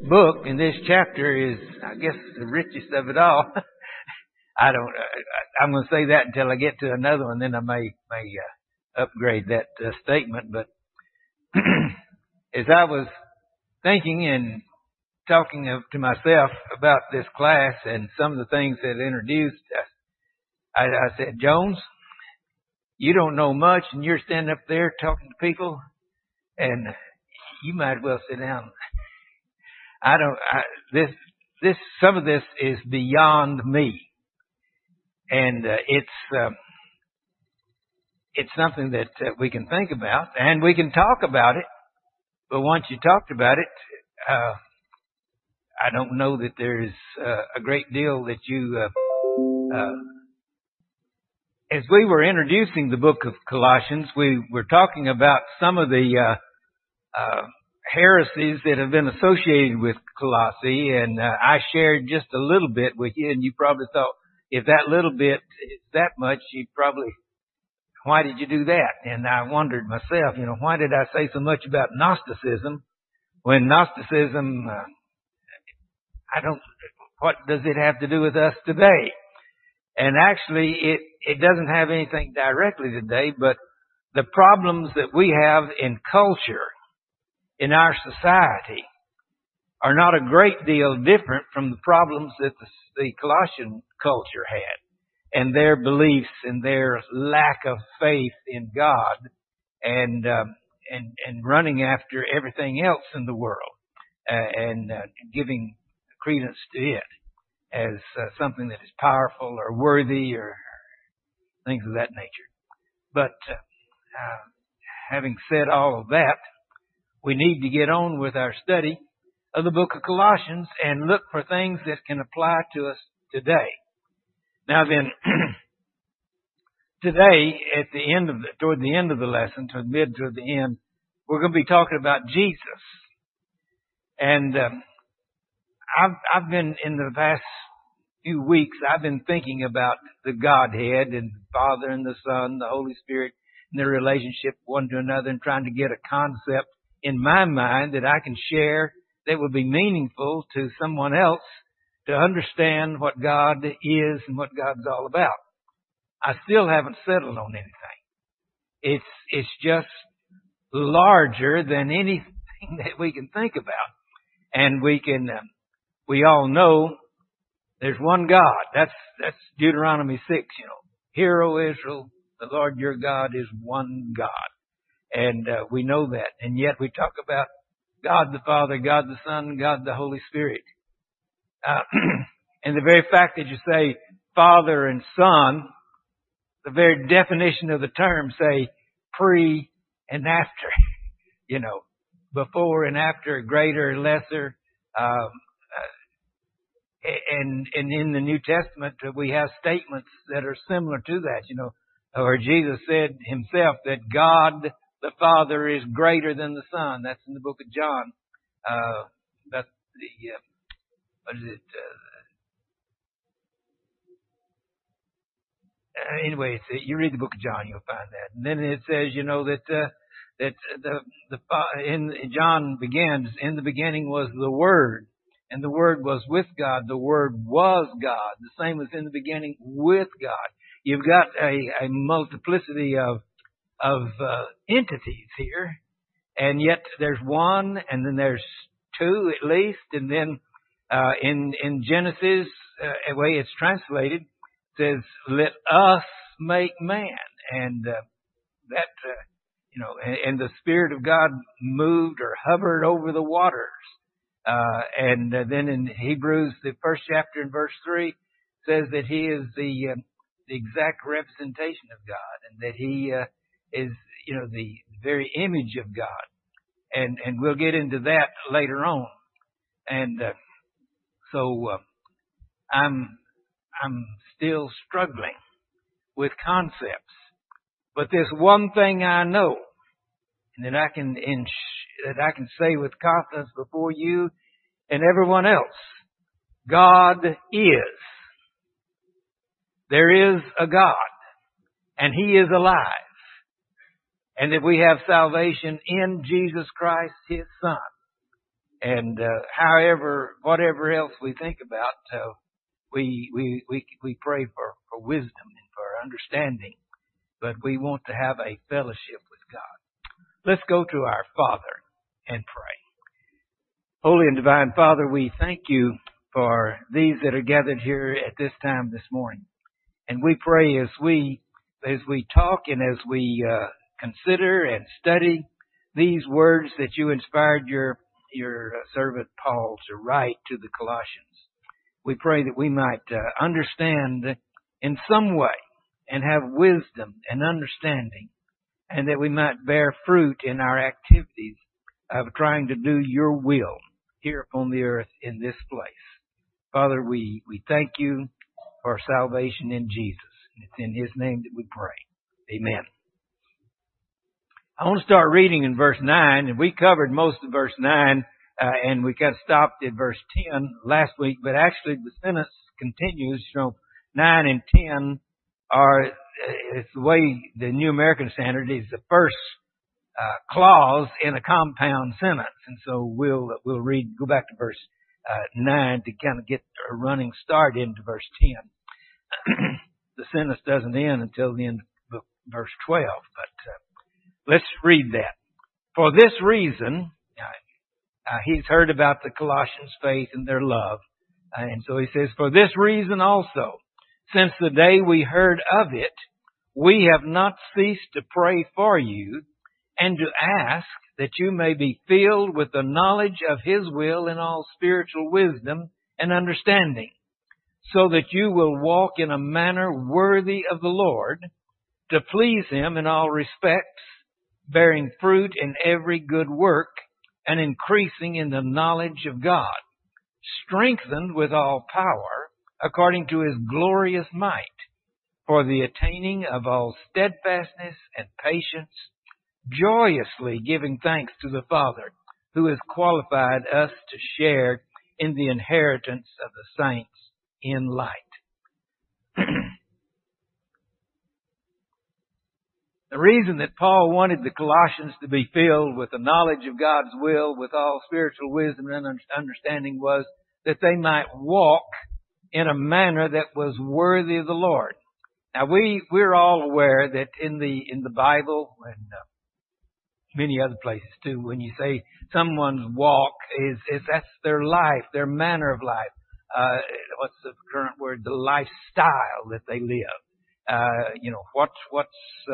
book in this chapter is, I guess, the richest of it all. I'm going to say that until I get to another one, then I may upgrade that statement. But as I was thinking and talking to myself about this class and some of the things that it introduced, I said, Jones, you don't know much, and you're standing up there talking to people, and you might as well sit down. Some of this is beyond me, and it's something that we can think about, and we can talk about it. But once you talked about it, I don't know that there's a great deal that you. As we were introducing the book of Colossians, we were talking about some of the heresies that have been associated with Colossae, and I shared just a little bit with you, and you probably thought, if that little bit is that much, you probably, why did you do that? And I wondered myself, why did I say so much about Gnosticism when Gnosticism, what does it have to do with us today? And actually, it doesn't have anything directly today, but the problems that we have in culture, in our society, are not a great deal different from the problems that the Colossian culture had, and their beliefs and their lack of faith in God, and running after everything else in the world, and giving credence to it as something that is powerful or worthy or things of that nature. But having said all of that, we need to get on with our study of the book of Colossians and look for things that can apply to us today. Now then, today, toward the end of the lesson, toward the end, we're going to be talking about Jesus. And I've been, in the past few weeks, I've been thinking about the Godhead and the Father and the Son, the Holy Spirit, and their relationship one to another, and trying to get a concept in my mind that I can share that would be meaningful to someone else to understand what God is and what God's all about. I still haven't settled on anything. It's just larger than anything that we can think about. And we all know there's one God. That's Deuteronomy 6, Hear, O Israel, the Lord your God is one God. And we know that. And yet we talk about God the Father, God the Son, God the Holy Spirit. And the very fact that you say Father and Son, the very definition of the term say pre and after, before and after, greater, lesser. And in the New Testament, we have statements that are similar to that, where Jesus said himself that God the Father is greater than the Son. That's in the book of John. That's the, what is it? Anyway, you read the book of John, you'll find that. And then it says, that John begins, in the beginning was the Word, and the Word was with God. The Word was God. The same was in the beginning with God. You've got a multiplicity of entities here, and yet there's one, and then there's two at least, and then in Genesis, the way it's translated, it says, "Let us make man," and and the Spirit of God moved or hovered over the waters. And then in Hebrews, the first chapter in verse 3 says that He is the exact representation of God, and that He is, the very image of God. And we'll get into that later on. And so I'm still struggling with concepts, but there's one thing I know, and that I can say with confidence before you and everyone else: God is. There is a God, and He is alive, and that we have salvation in Jesus Christ, His Son. And however, whatever else we think about, we pray for wisdom and for understanding. But we want to have a fellowship with God. Let's go to our Father and pray. Holy and divine Father, we thank you for these that are gathered here at this time this morning. And we pray as we talk and as we consider and study these words that you inspired your servant Paul to write to the Colossians. We pray that we might understand in some way and have wisdom and understanding, and that we might bear fruit in our activities of trying to do your will here upon the earth in this place. Father, we thank you for salvation in Jesus. It's in His name that we pray. Amen. I want to start reading in verse 9, and we covered most of verse 9, and we got stopped at verse 10 last week, but actually the sentence continues. 9 and 10 are, it's the way the New American Standard is the first clause in a compound sentence. And so we'll go back to verse 9 to kind of get a running start into verse 10. The sentence doesn't end until the end of verse 12, but let's read that. For this reason, he's heard about the Colossians' faith and their love. And so he says, for this reason also, since the day we heard of it, we have not ceased to pray for you and to ask that you may be filled with the knowledge of His will in all spiritual wisdom and understanding, so that you will walk in a manner worthy of the Lord, to please Him in all respects, bearing fruit in every good work, and increasing in the knowledge of God, strengthened with all power, according to His glorious might, for the attaining of all steadfastness and patience, joyously giving thanks to the Father, who has qualified us to share in the inheritance of the saints in light. The reason that Paul wanted the Colossians to be filled with the knowledge of God's will, with all spiritual wisdom and understanding, was that they might walk in a manner that was worthy of the Lord. Now we're all aware that in the Bible and many other places too, when you say someone's walk is that's their life, their manner of life. What's the current word? The lifestyle that they live. What's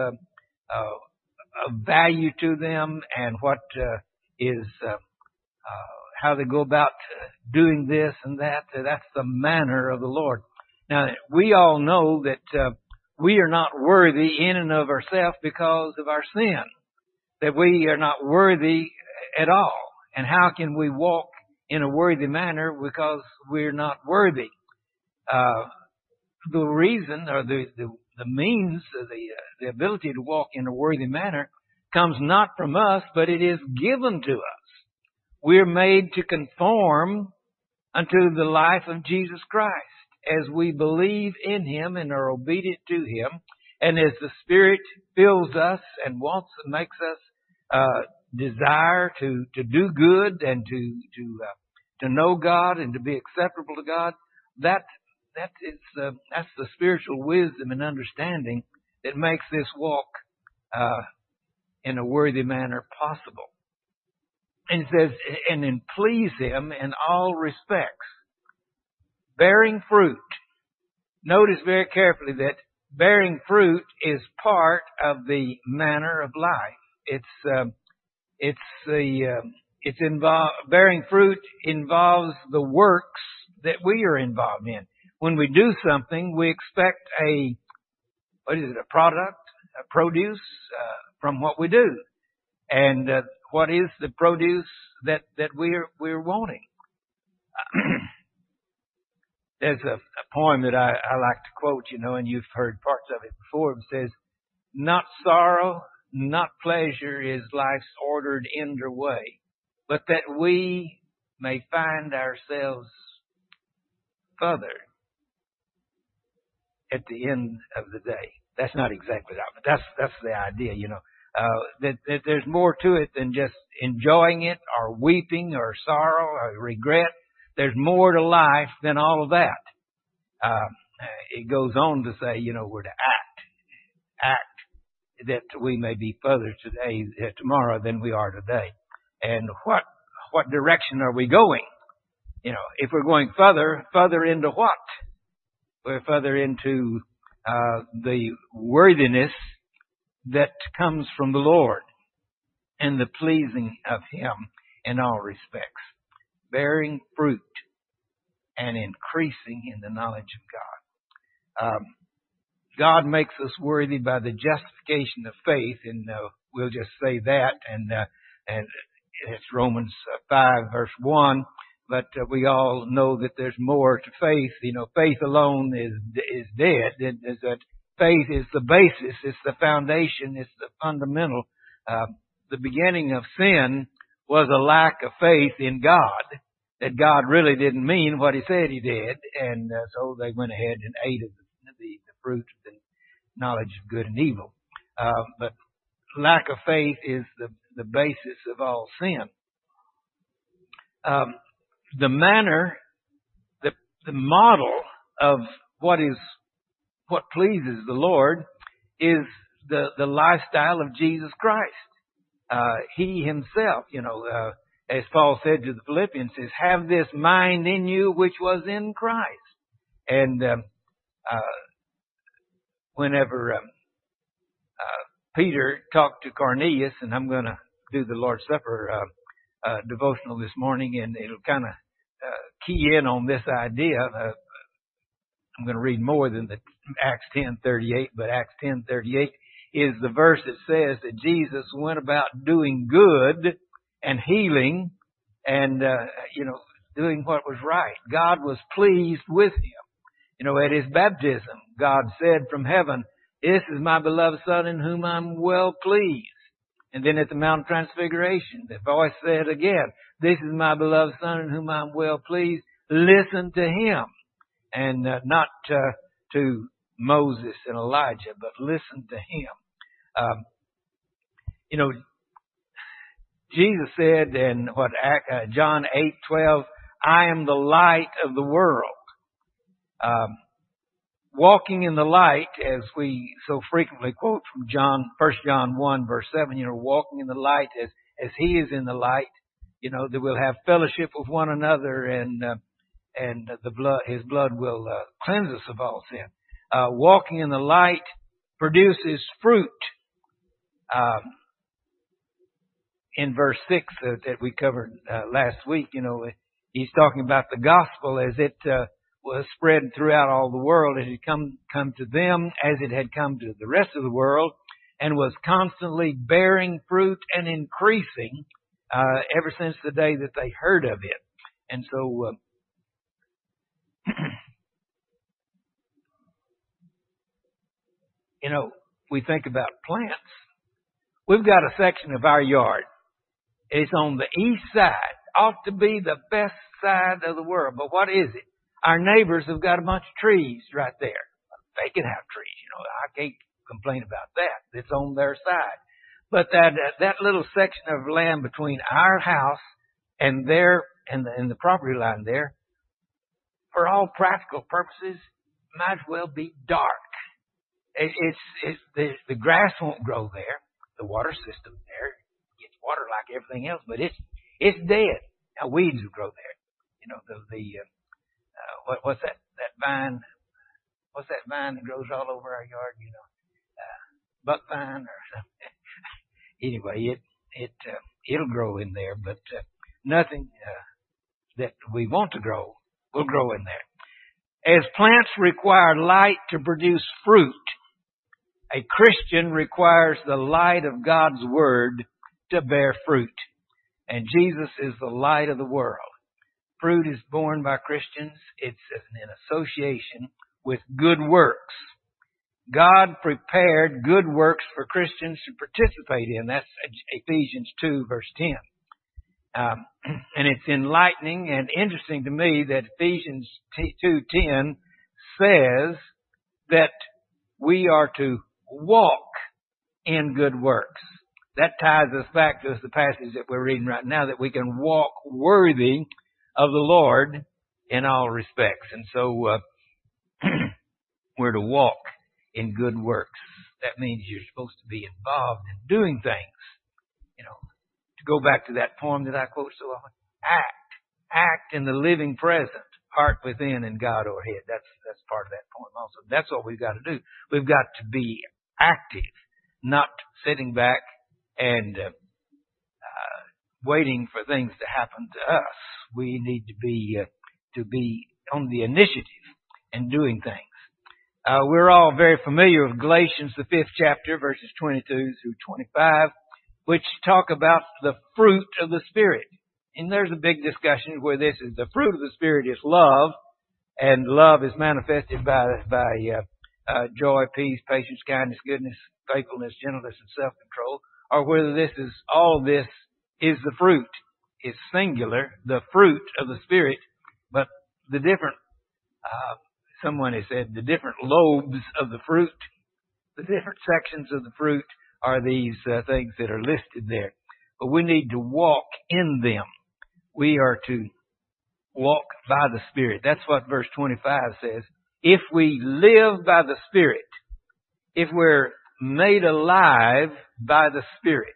of value to them, and what is how they go about doing this and that. That's the manner of the Lord. Now, we all know that we are not worthy in and of ourselves because of our sin, that we are not worthy at all. And how can we walk in a worthy manner because we're not worthy? The reason, or the means, the ability to walk in a worthy manner comes not from us, but it is given to us. We're made to conform unto the life of Jesus Christ as we believe in Him and are obedient to Him, and as the Spirit fills us and wants and makes us desire to do good and to know God and to be acceptable to God. That's the spiritual wisdom and understanding that makes this walk in a worthy manner possible. And it says, and then please Him in all respects, bearing fruit. Notice very carefully that bearing fruit is part of the manner of life. Bearing fruit involves the works that we are involved in. When we do something, we expect a produce from what we do. And what is the produce that we're wanting? There's a poem that I like to quote, and you've heard parts of it before. It says, "Not sorrow, not pleasure is life's ordered end or way, but that we may find ourselves further at the end of the day." That's not exactly that, but that's the idea, that there's more to it than just enjoying it or weeping or sorrow or regret. There's more to life than all of that. It goes on to say, we're to act that we may be further tomorrow than we are today. And what direction are we going? If we're going further into what? We're further into the worthiness that comes from the Lord and the pleasing of Him in all respects, bearing fruit and increasing in the knowledge of God. God makes us worthy by the justification of faith, and we'll just say that, and it's Romans 5 verse 1. But we all know that there's more to faith. Faith alone is dead. Faith is the basis. It's the foundation. It's the fundamental. The beginning of sin was a lack of faith in God, that God really didn't mean what He said He did. And so they went ahead and ate of the fruit of the knowledge of good and evil. But lack of faith is the basis of all sin. The manner, the model of what pleases the Lord is the lifestyle of Jesus Christ. He Himself, as Paul said to the Philippians, says, have this mind in you which was in Christ. And whenever Peter talked to Cornelius, and I'm going to do the Lord's Supper devotional this morning, and it'll kind of key in on this idea. I'm going to read more than the Acts 10:38, but Acts 10:38 is the verse that says that Jesus went about doing good and healing and doing what was right. God was pleased with Him. At His baptism, God said from heaven, "This is my beloved Son in whom I'm well pleased." And then at the Mount of Transfiguration, the voice said again, "This is my beloved Son in whom I'm well pleased. Listen to Him." And not to Moses and Elijah, but listen to Him. Jesus said in John 8:12, "I am the light of the world." Walking in the light, as we so frequently quote from 1 John 1 verse 7, walking in the light as He is in the light, that we'll have fellowship with one another, and His blood will cleanse us of all sin. Walking in the light produces fruit. In verse 6 that we covered last week, He's talking about the gospel as it was spread throughout all the world. It had come to them as it had come to the rest of the world, and was constantly bearing fruit and increasing ever since the day that they heard of it. And so we think about plants. We've got a section of our yard. It's on the east side. Ought to be the best side of the world. But what is it? Our neighbors have got a bunch of trees right there. They can have trees. I can't complain about that. It's on their side. But that little section of land between our house and their and the property line there, for all practical purposes, might as well be dark. The grass won't grow there. The water system there gets water like everything else, but it's dead. Now weeds will grow there. What's that vine? What's that vine that grows all over our yard? Buck vine or something. Anyway, it'll grow in there, but nothing that we want to grow will grow in there. As plants require light to produce fruit, a Christian requires the light of God's Word to bear fruit. And Jesus is the light of the world. Fruit is borne by Christians. It's in association with good works. God prepared good works for Christians to participate in. That's Ephesians 2 verse 10. And it's enlightening and interesting to me that Ephesians 2:10 says that we are to walk in good works. that ties us back to the passage that we're reading right now, that we can walk worthy of the Lord in all respects. And so we're to walk in good works. That means you're supposed to be involved in doing things. You know, to go back to that poem that I quote so often, act in the living present, heart within and God o'erhead. That's part of that poem also. That's what we've got to do. We've got to be active, not sitting back and waiting for things to happen to us. We need to be on the initiative and doing things. We're all very familiar with Galatians, the 5th chapter, verses 22 through 25, which talk about the fruit of the Spirit. And there's a big discussion where this is the fruit of the Spirit is love, and love is manifested by joy, peace, patience, kindness, goodness, faithfulness, gentleness, and self-control, or whether all this is the fruit. It's singular, the fruit of the Spirit, but the different, someone has said, the different lobes of the fruit, the different sections of the fruit are these things that are listed there. But we need to walk in them. We are to walk by the Spirit. That's what verse 25 says. If we live by the Spirit, if we're made alive by the Spirit,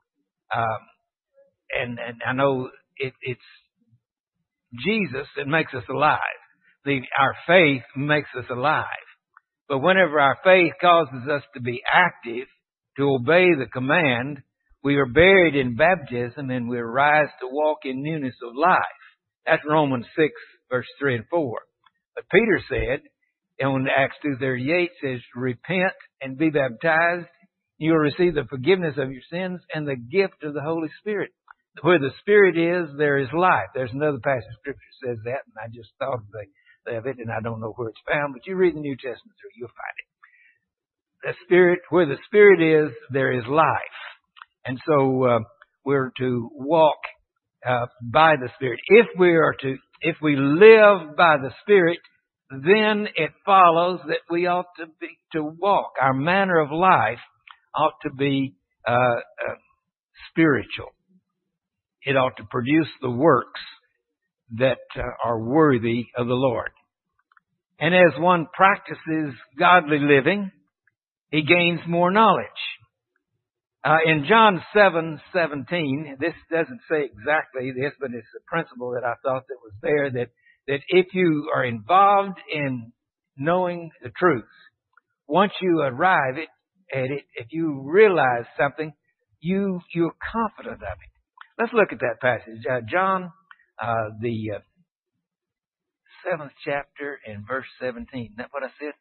and I know it's Jesus that makes us alive. Our faith makes us alive. But whenever our faith causes us to be active, to obey the command, we are buried in baptism and we rise to walk in newness of life. That's Romans 6, verse 3 and 4. But Peter said, in Acts 2:38, says, repent and be baptized. You will receive the forgiveness of your sins and the gift of the Holy Spirit. Where the Spirit is, there is life. There's another passage of Scripture that says that, and I just thought of it, and I don't know where it's found, but you read the New Testament through, you'll find it. The Spirit, where the Spirit is, there is life. And so we're to walk by the Spirit. If we live by the Spirit, then it follows that we ought to walk. Our manner of life ought to be spiritual. It ought to produce the works that are worthy of the Lord. And as one practices godly living, he gains more knowledge. In John 7:17, this doesn't say exactly this, but it's a principle that I thought that was there, that if you are involved in knowing the truth, once you arrive at it, if you realize something, you're confident of it. Let's look at that passage. John, the 7th chapter and verse 17. Is that what I said?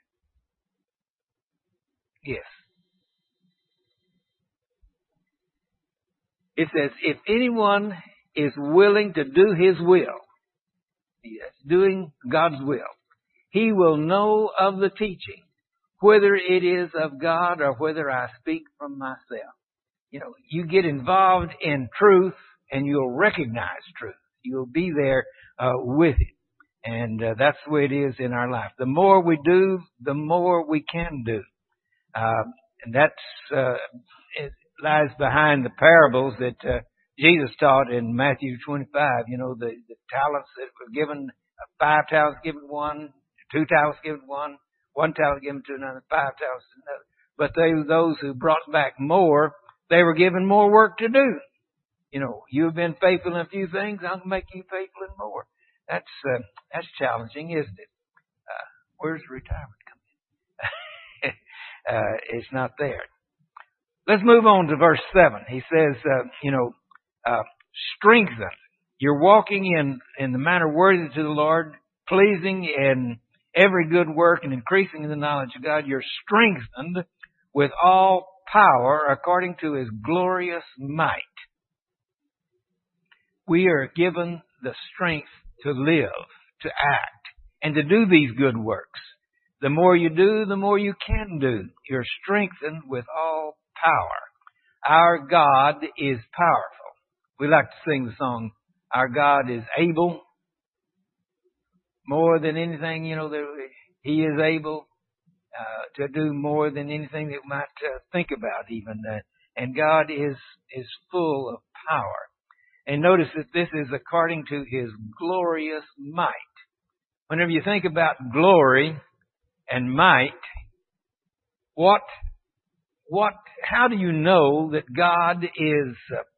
Yes. It says, if anyone is willing to do his will, yes, doing God's will, he will know of the teaching, whether it is of God or whether I speak from myself. You know, you get involved in truth and you'll recognize truth. You'll be there with it. And that's the way it is in our life. The more we do, the more we can do. And that's it lies behind the parables that Jesus taught in Matthew 25. You know, the talents that were given, 5 talents given one, 2 talents given one, 1 talent given to another, 5 talents to another. But those who brought back more, they were given more work to do. You know, you've been faithful in a few things, I'm going to make you faithful in more. That's challenging, isn't it? Where's retirement coming in? It's not there. Let's move on to verse 7. He says, strengthen. You're walking in the manner worthy to the Lord, pleasing in every good work and increasing in the knowledge of God. You're strengthened with all power according to His glorious might. We are given the strength to live, to act, and to do these good works. The more you do, the more you can do. You're strengthened with all power. Our God is powerful. We like to sing the song, our God is able. More than anything, He is able to do more than anything that we might think about even. And God is full of power. And notice that this is according to His glorious might. Whenever you think about glory and might, how do you know that God is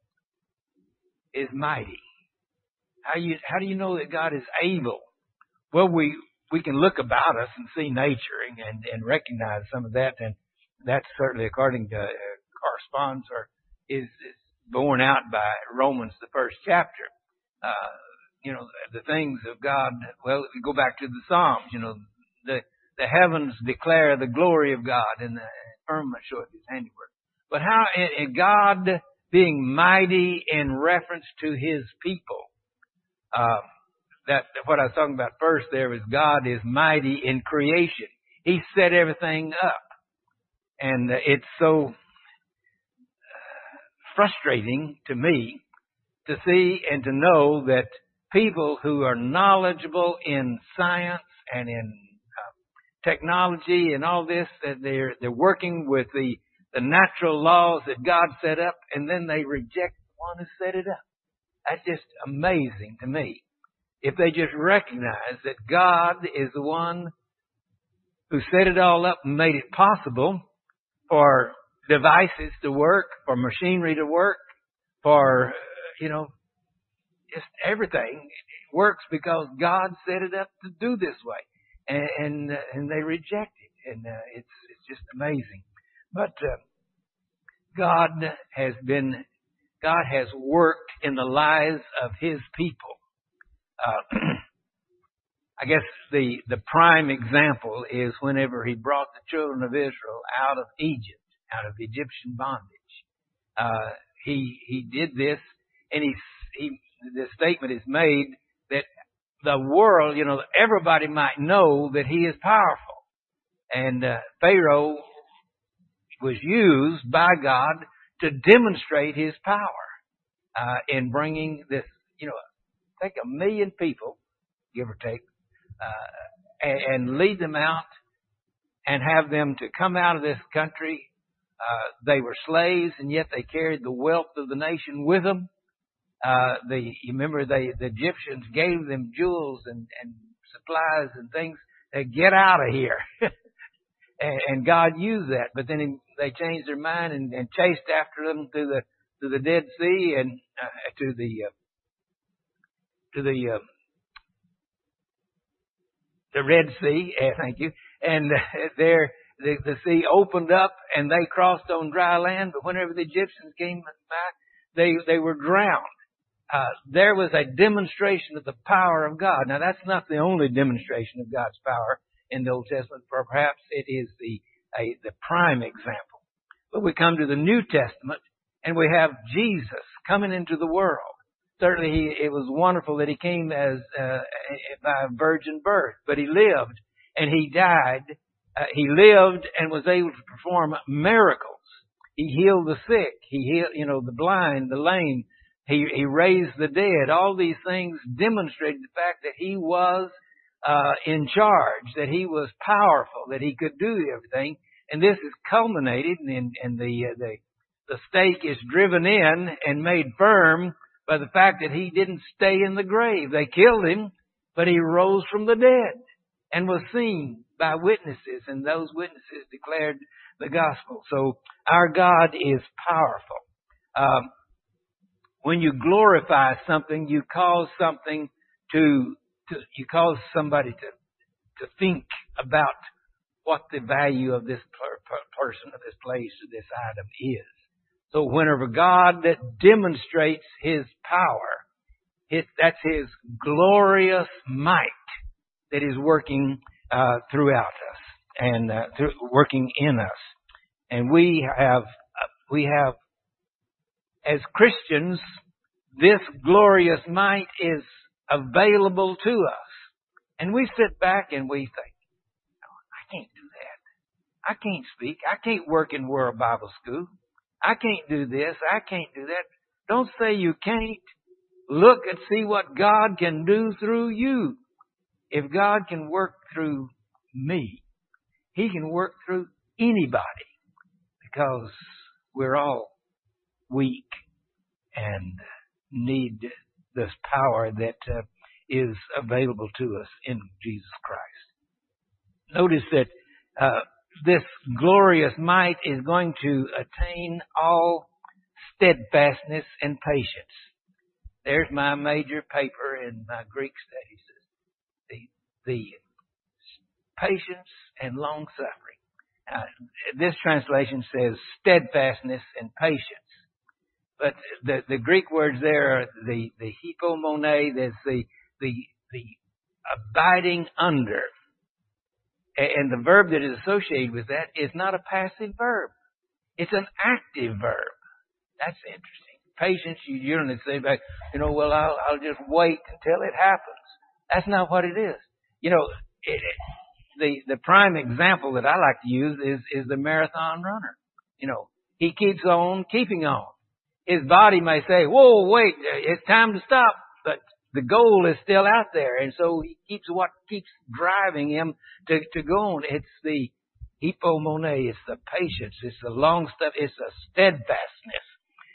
mighty? How do you know that God is able? Well, we can look about us and see nature and recognize some of that, and that's certainly according to corresponds or is borne out by Romans, the first chapter. The things of God. Well, we go back to the Psalms. The heavens declare the glory of God, and the firmament showeth His handiwork. But how God being mighty in reference to His people. That what I was talking about first there was God is mighty in creation. He set everything up. And it's so frustrating to me to see and to know that people who are knowledgeable in science and in technology and all this, that they're working with the natural laws that God set up, and then they reject the one who set it up. That's just amazing to me. If they just recognize that God is the one who set it all up and made it possible for devices to work, for machinery to work, for, just everything. It works because God set it up to do this way. And they reject it. And it's just amazing. But God has worked in the lives of His people. I guess the prime example is whenever He brought the children of Israel out of Egypt, out of Egyptian bondage. He did this, and the statement is made that the world, everybody might know that He is powerful. And Pharaoh was used by God to demonstrate His power in bringing this, take 1 million people, give or take, and lead them out and have them to come out of this country. They were slaves, and yet they carried the wealth of the nation with them. You remember the Egyptians gave them jewels and supplies and things to get out of here. and God used that, but then they changed their mind and chased after them to the Dead Sea and to the Red Sea. Thank you. And there the sea opened up and they crossed on dry land. But whenever the Egyptians came by, they were drowned. There was a demonstration of the power of God. Now, that's not the only demonstration of God's power in the Old Testament. Perhaps it is the prime example. But we come to the New Testament, and we have Jesus coming into the world. Certainly, it was wonderful that He came as by a virgin birth, but He lived and He died. He lived and was able to perform miracles. He healed the sick. He healed, the blind, the lame. He raised the dead. All these things demonstrated the fact that He was in charge, that He was powerful, that He could do everything. And this is culminated, and the stake is driven in and made firm by the fact that He didn't stay in the grave. They killed Him, but He rose from the dead and was seen by witnesses, and those witnesses declared the gospel. So our God is powerful. When you glorify something, you cause something you cause somebody to think about what the value of this person, of this place, or this item is. So whenever God demonstrates His power, that's His glorious might that is working throughout us and working in us. And we have, as Christians, this glorious might is available to us. And we sit back and we think, I can't do that. I can't speak. I can't work in World Bible School. I can't do this. I can't do that. Don't say you can't. Look and see what God can do through you. If God can work through me, He can work through anybody, because we're all weak and need this power that is available to us in Jesus Christ. Notice that this glorious might is going to attain all steadfastness and patience. There's my major paper in my Greek studies. The patience and long suffering. This translation says steadfastness and patience. But the Greek words there are the hypomone, there's the abiding under. And the verb that is associated with that is not a passive verb. It's an active verb. That's interesting. Patience, you don't say back, well, I'll just wait until it happens. That's not what it is. The prime example that I like to use is the marathon runner. He keeps on keeping on. His body may say, whoa, wait, it's time to stop. But the goal is still out there. And so he keeps what keeps driving him to go on. It's the hypomone, it's the patience, it's the long stuff, it's the steadfastness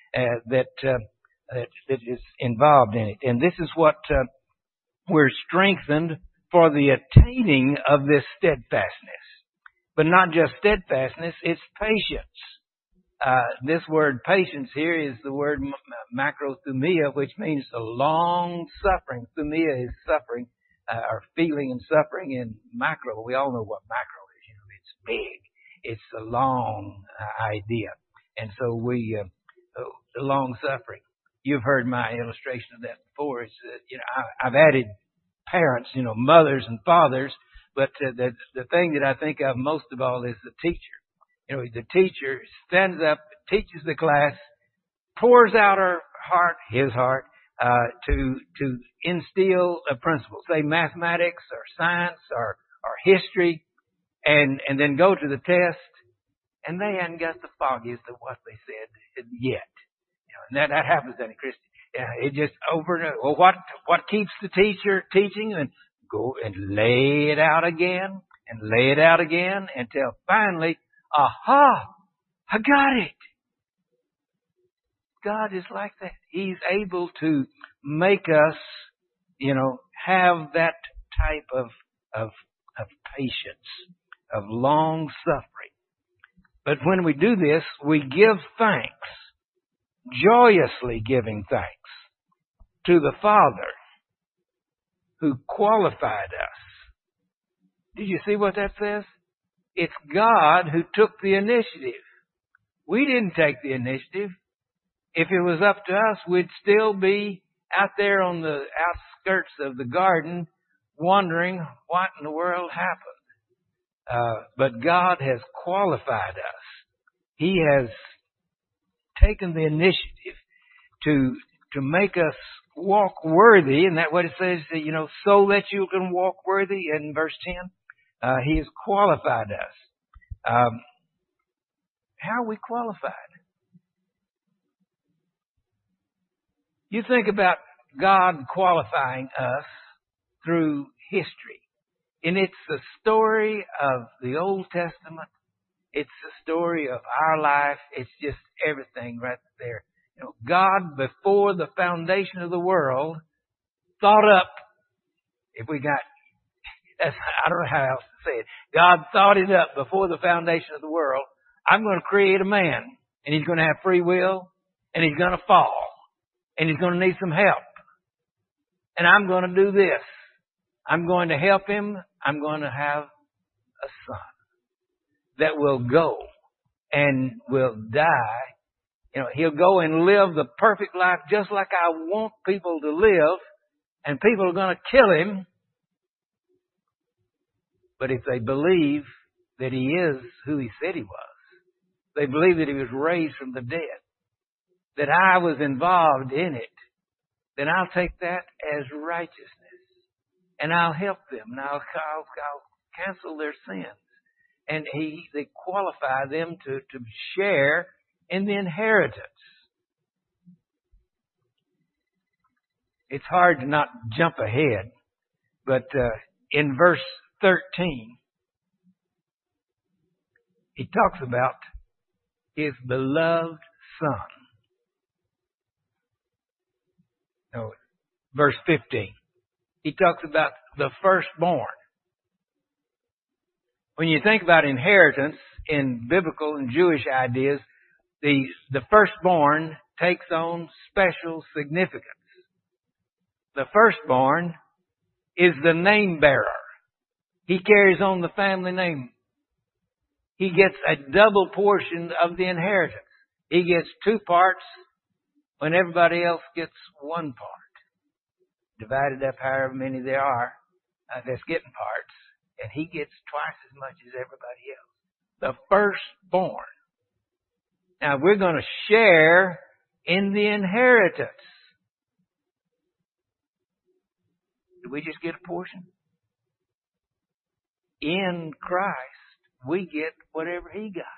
that is involved in it. And this is what we're strengthened for the attaining of this steadfastness. But not just steadfastness, it's patience. This word patience here is the word macrothumia, which means the long suffering. Thumia is suffering, or feeling and suffering. And macro, we all know what macro is. It's big. It's a long idea. And so the long suffering. You've heard my illustration of that before. It's, I've added parents, mothers and fathers, but the thing that I think of most of all is the teacher. The teacher stands up, teaches the class, pours out his heart, to instill a principle, say mathematics or science or history, and then go to the test, and they hadn't got the foggiest of what they said yet. And that happens then, Christian. It just over and over. Well, what keeps the teacher teaching? And go and lay it out again and lay it out again until finally, aha, I got it. God is like that. He's able to make us, have that type of patience, of long suffering. But when we do this, we give thanks, joyously giving thanks to the Father who qualified us. Did you see what that says? It's God who took the initiative. We didn't take the initiative. If it was up to us, we'd still be out there on the outskirts of the garden wondering what in the world happened. But God has qualified us. He has taken the initiative to make us walk worthy, and that's what it says, so that you can walk worthy in verse 10. He has qualified us. How are we qualified? You think about God qualifying us through history. And it's the story of the Old Testament. It's the story of our life. It's just everything right there. God, before the foundation of the world, thought up, I don't know how else to say it. God thought it up before the foundation of the world. I'm going to create a man, and he's going to have free will, and he's going to fall, and he's going to need some help. And I'm going to do this. I'm going to help him. I'm going to have a son that will go and will die. He'll go and live the perfect life just like I want people to live, and people are going to kill him. But if they believe that he is who he said he was, they believe that he was raised from the dead, that I was involved in it, then I'll take that as righteousness. And I'll help them, and I'll cancel their sins. And they qualify them to share in the inheritance. It's hard to not jump ahead, but in verse 13, he talks about his beloved Son. No, verse 15. He talks about the firstborn. When you think about inheritance in biblical and Jewish ideas, the firstborn takes on special significance. The firstborn is the name bearer. He carries on the family name. He gets a double portion of the inheritance. He gets 2 parts when everybody else gets 1 part. Divided up however many there are that's getting parts. And he gets twice as much as everybody else. The firstborn. Now we're going to share in the inheritance. Do we just get a portion? In Christ, we get whatever He got.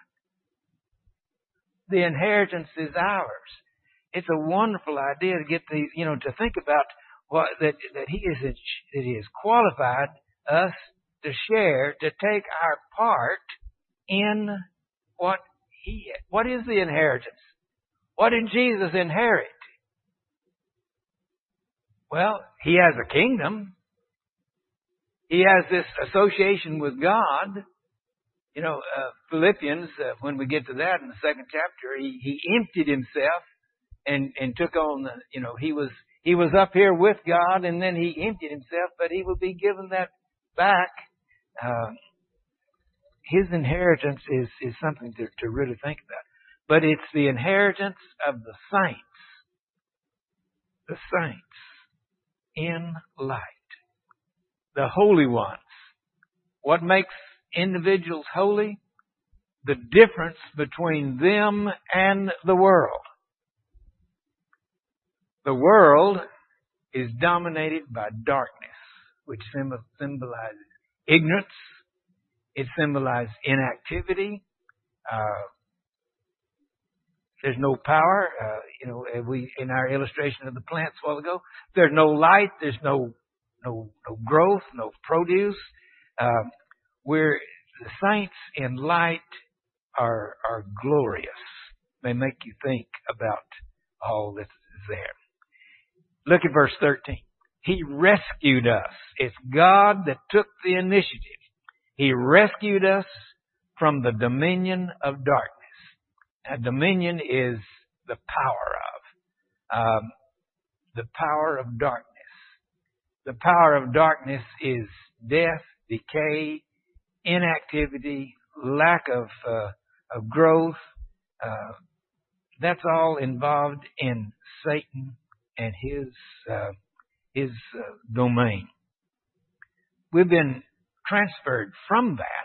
The inheritance is ours. It's a wonderful idea to get these, to think about that He has qualified us to share, to take our part in what is the inheritance? What did Jesus inherit? Well, He has a kingdom. He has this association with God. Philippians, when we get to that in the 2nd chapter, he emptied Himself and took on, he was up here with God, and then He emptied Himself, but He will be given that back. His inheritance is something to really think about. But it's the inheritance of the saints. The saints in light. The holy ones. What makes individuals holy? The difference between them and the world. The world is dominated by darkness, which symbolizes ignorance. It symbolizes inactivity. There's no power. In our illustration of the plants a while ago, there's no light. There's no growth, no produce. Where the saints in light are glorious. They make you think about all that is there. Look at verse 13. He rescued us. It's God that took the initiative. He rescued us from the dominion of darkness. Now, dominion is the power of. The power of darkness. The power of darkness is death, decay, inactivity, lack of growth. That's all involved in Satan and his domain. We've been transferred from that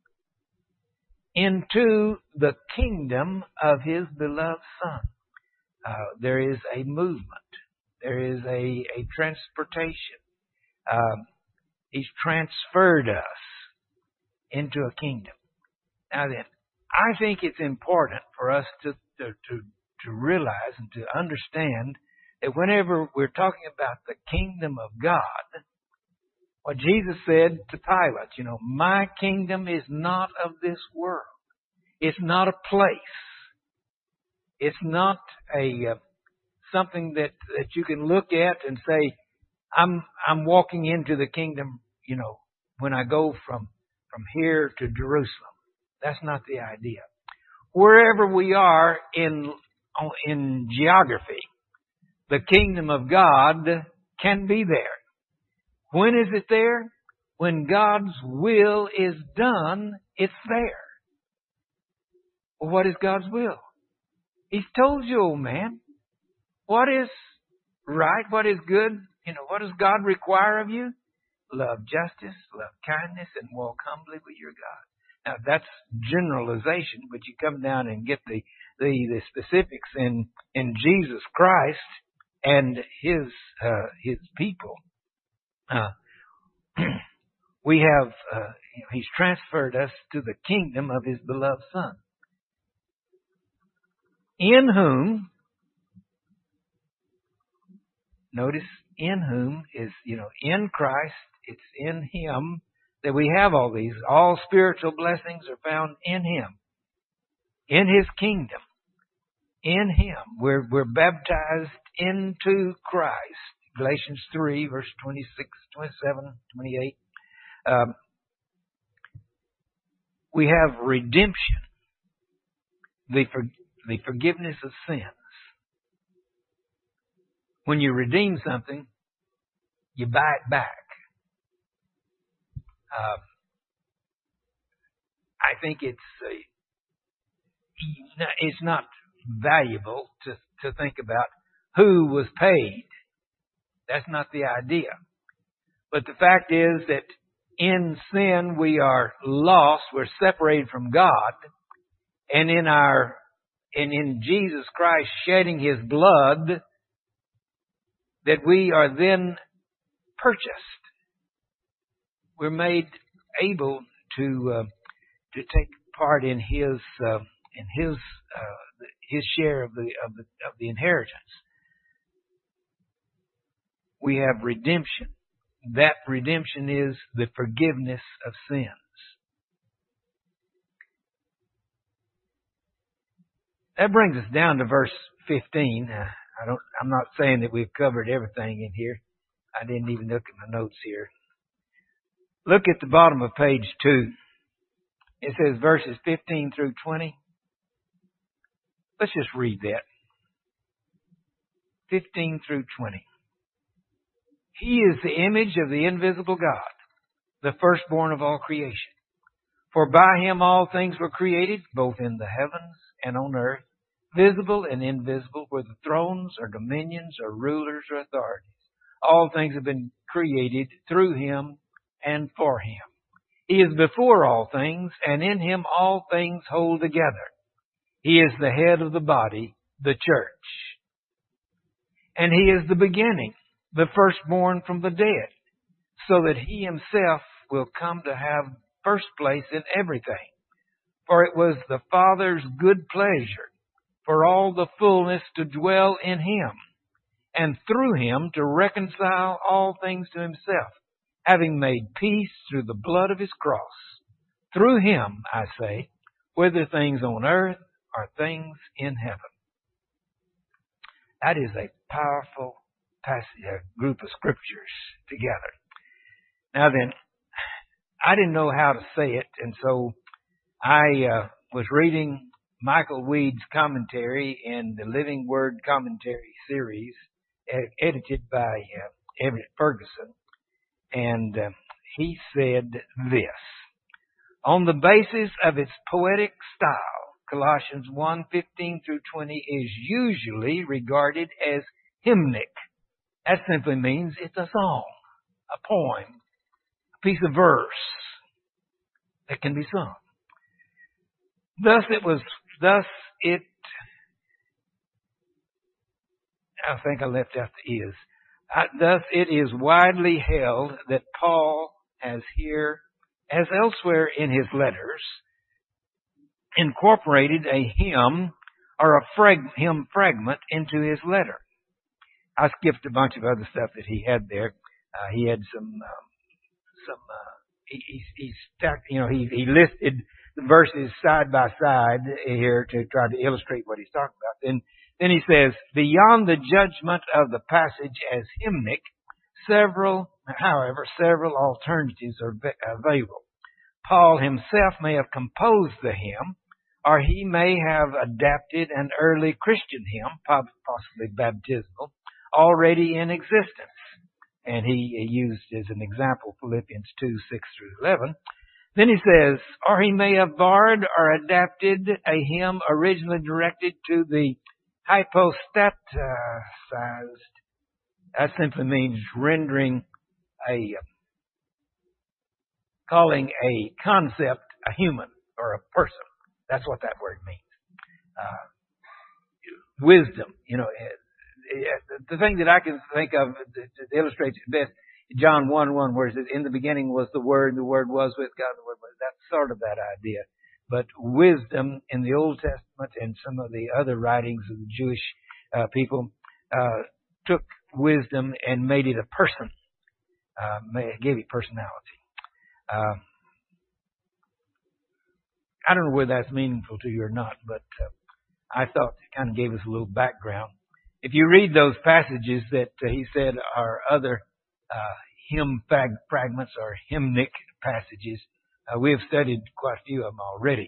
into the kingdom of His beloved Son. There is a movement. There is a transportation. He's transferred us into a kingdom. Now then, I think it's important for us to realize and to understand that whenever we're talking about the kingdom of God, what Jesus said to Pilate, my kingdom is not of this world. It's not a place. It's not something that you can look at and say, I'm walking into the kingdom, when I go from here to Jerusalem. That's not the idea. Wherever we are in geography, the kingdom of God can be there. When is it there? When God's will is done, it's there. Well, what is God's will? He's told you, old man, what is right, what is good, what does God require of you? Love justice, love kindness, and walk humbly with your God. Now, that's generalization, but you come down and get the specifics in Jesus Christ and His people. We have, He's transferred us to the kingdom of His beloved Son, in whom, notice, in whom is, in Christ, it's in Him that we have all these. All spiritual blessings are found in Him, in His kingdom, in Him. We're baptized into Christ. Galatians 3, verse 26, 27, 28. We have redemption, the forgiveness of sins. When you redeem something, you buy it back. I think it's not valuable to think about who was paid. That's not the idea. But the fact is that in sin we are lost. We're separated from God. And in Jesus Christ shedding His blood, that we are then purchased. We're made able to take part in His share of the inheritance. We have redemption. That redemption is the forgiveness of sins. That brings us down to verse 15. I'm not saying that we've covered everything in here. I didn't even look at my notes here. Look at the bottom of page 2. It says verses 15 through 20. Let's just read that. 15 through 20. He is the image of the invisible God, the firstborn of all creation. For by Him all things were created, both in the heavens and on earth, visible and invisible, whether thrones or dominions or rulers or authorities. All things have been created through Him and for Him. He is before all things, and in Him all things hold together. He is the head of the body, the church. And He is the beginning, the firstborn from the dead, so that He Himself will come to have first place in everything. For it was the Father's good pleasure for all the fullness to dwell in Him, and through Him to reconcile all things to Himself, having made peace through the blood of His cross. Through Him, I say, whether things on earth or things in heaven. That is a powerful passage, a group of scriptures together. Now then, I didn't know how to say it, and so I was reading Michael Weed's commentary in the Living Word Commentary series, edited by Everett Ferguson, and he said this: on the basis of its poetic style, Colossians 1:15 through 20 is usually regarded as hymnic. That simply means it's a song, a poem, a piece of verse that can be sung. I think I left out the is. Thus it is widely held that Paul has here, as elsewhere in his letters, incorporated a hymn or a hymn fragment into his letter. I skipped a bunch of other stuff that he had there. He had he stacked, he listed the verses side by side here to try to illustrate what he's talking about. Then he says, beyond the judgment of the passage as hymnic, several alternatives are available. Paul himself may have composed the hymn, or he may have adapted an early Christian hymn, possibly baptismal, already in existence. And he used as an example Philippians 2:6 through 11. Then he says, or he may have borrowed or adapted a hymn originally directed to the hypostaticized. That simply means calling a concept a human or a person. That's what that word means. Wisdom, the thing that I can think of that illustrates it best, John 1:1, where it says, in the beginning was the Word, and the Word was with God, the Word was. That's sort of that idea. But wisdom in the Old Testament and some of the other writings of the Jewish people took wisdom and made it a person, gave it personality. I don't know whether that's meaningful to you or not, but I thought it kind of gave us a little background. If you read those passages that he said are other hymn fragments or hymnic passages, we have studied quite a few of them already.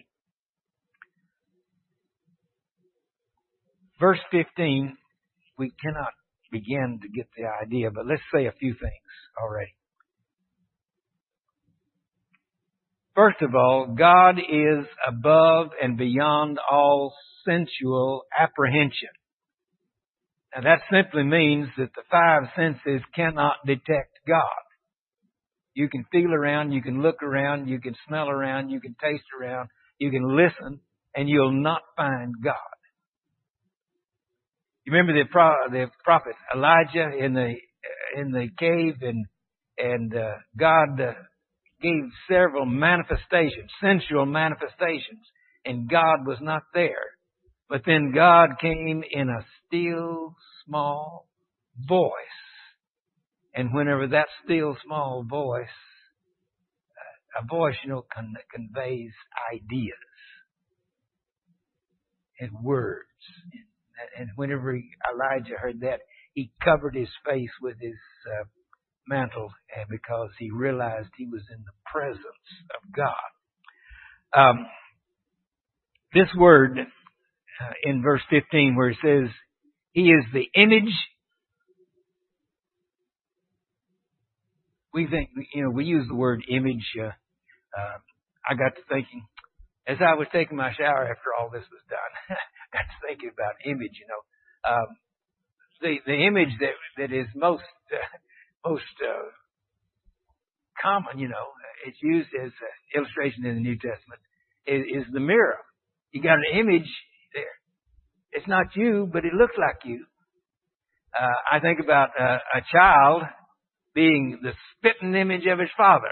Verse 15, we cannot begin to get the idea, but let's say a few things already. First of all, God is above and beyond all sensual apprehension. Now that simply means that the five senses cannot detect God. You can feel around, you can look around, you can smell around, you can taste around, you can listen, and you'll not find God. You remember the prophet Elijah in the cave, and God gave several manifestations, sensual manifestations, and God was not there. But then God came in a still small voice. And whenever that still small voice, a voice, conveys ideas and words. And whenever Elijah heard that, he covered his face with his mantle because he realized he was in the presence of God. This word in verse 15 where it says, He is the image. We think, we use the word image. I got to thinking, as I was taking my shower after all this was done, got to thinking about image, the image that is most common, it's used as an illustration in the New Testament, is the mirror. You got an image there. It's not you, but it looks like you. I think about a child being the spitting image of his father.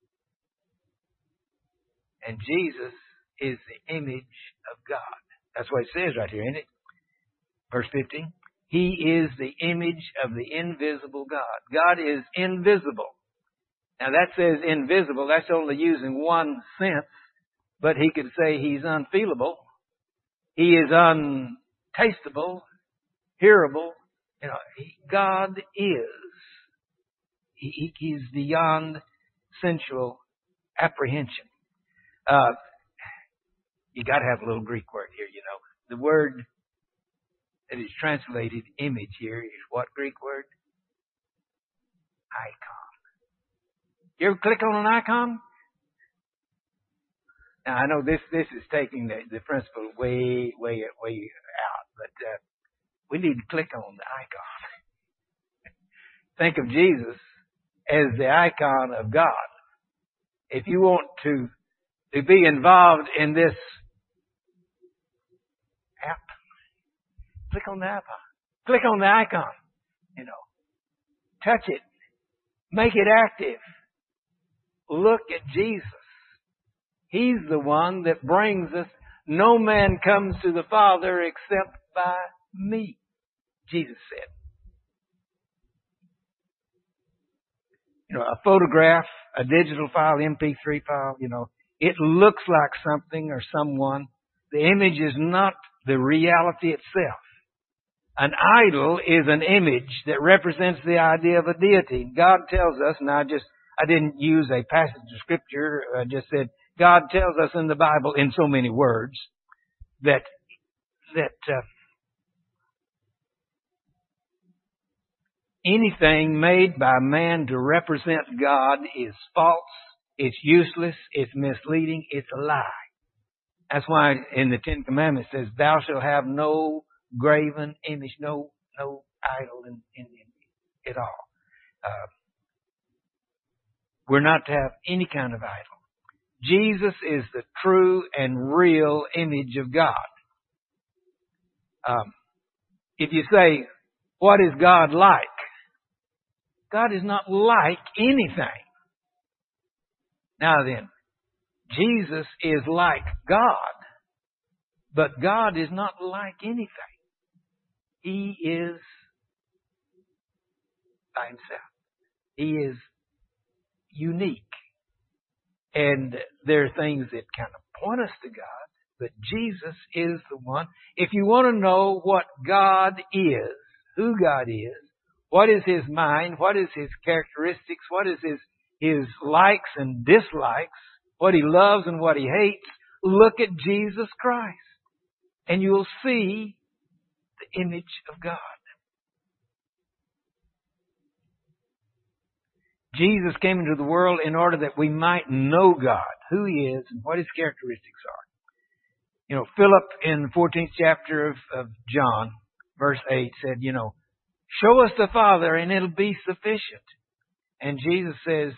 And Jesus is the image of God. That's what it says right here, isn't it? Verse 15. He is the image of the invisible God. God is invisible. Now that says invisible. That's only using one sense. But he could say he's unfeelable. He is untastable, hearable. God is. He's beyond sensual apprehension. You got to have a little Greek word here, The word that is translated image here is what Greek word? Icon. You ever click on an icon? Now I know this is taking the principle way out, but we need to click on the icon. Think of Jesus as the icon of God. If you want to be involved in this app, click on the app. Click on the icon. Touch it. Make it active. Look at Jesus. He's the one that brings us. No man comes to the Father except by me, Jesus said. A photograph, a digital file, MP3 file, it looks like something or someone. The image is not the reality itself. An idol is an image that represents the idea of a deity. God tells us, and I didn't use a passage of scripture, I just said, God tells us in the Bible in so many words that anything made by man to represent God is false, it's useless, it's misleading, it's a lie. That's why in the Ten Commandments it says, thou shalt have no graven image, no idol in at all. We're not to have any kind of idol. Jesus is the true and real image of God. If you say, what is God like? God is not like anything. Now then, Jesus is like God, but God is not like anything. He is by himself. He is unique. And there are things that kind of point us to God, but Jesus is the one. If you want to know what God is, who God is, what is His mind, what is His characteristics, what is His likes and dislikes, what He loves and what He hates, look at Jesus Christ. And you'll see the image of God. Jesus came into the world in order that we might know God, who He is, and what His characteristics are. You know, Philip in the 14th chapter of John, verse 8 said, show us the Father and it'll be sufficient. And Jesus says,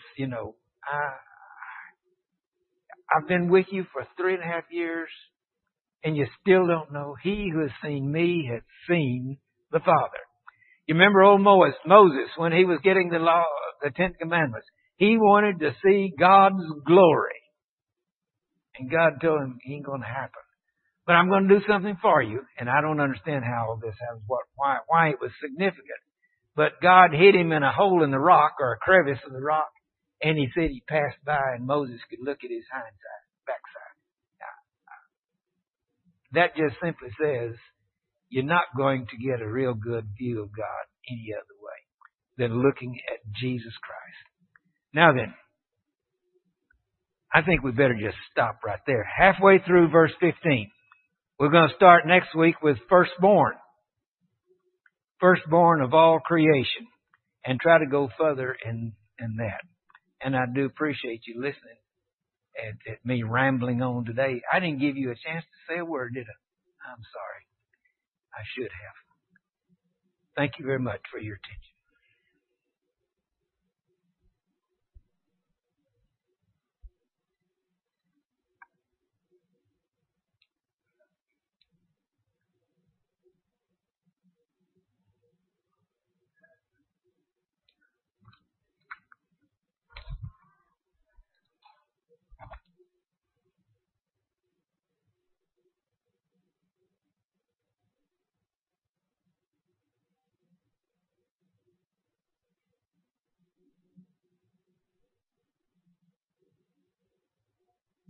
I've been with you for 3.5 years and you still don't know. He who has seen me has seen the Father. You remember old Moses when he was getting the law, the 10 Commandments. He wanted to see God's glory. And God told him, it ain't going to happen. But I'm going to do something for you. And I don't understand how all this happens, why it was significant. But God hid him in a hole in the rock or a crevice in the rock. And He said he passed by and Moses could look at his backside. Now, that just simply says you're not going to get a real good view of God any other way than looking at Jesus Christ. Now then, I think we better just stop right there. Halfway through verse 15. We're going to start next week with firstborn. Firstborn of all creation. And try to go further in that. And I do appreciate you listening at me rambling on today. I didn't give you a chance to say a word, did I? I'm sorry. I should have. Thank you very much for your attention.